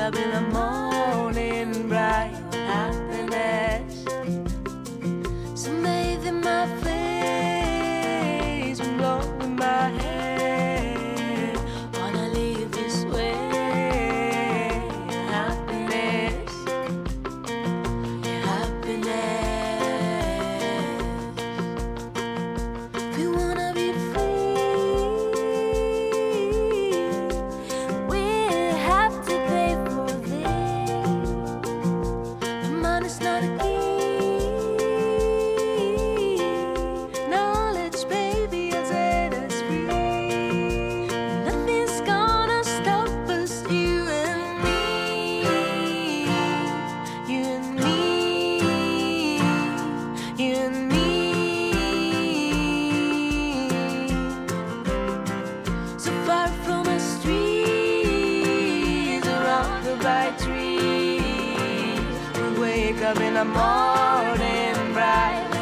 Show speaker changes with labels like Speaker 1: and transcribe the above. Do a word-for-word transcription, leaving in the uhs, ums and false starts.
Speaker 1: up in the morning, bright happiness. So maybe my face will blow in my head. Wanna live this way, happiness, happiness. We wanna be free. We have to pay for this. The money's not a key. Knowledge, baby, has set us free. Nothing's gonna stop us, you and me, you and me, you and me. So far from the streets, surrounded by trees, we wake up in the morning bright.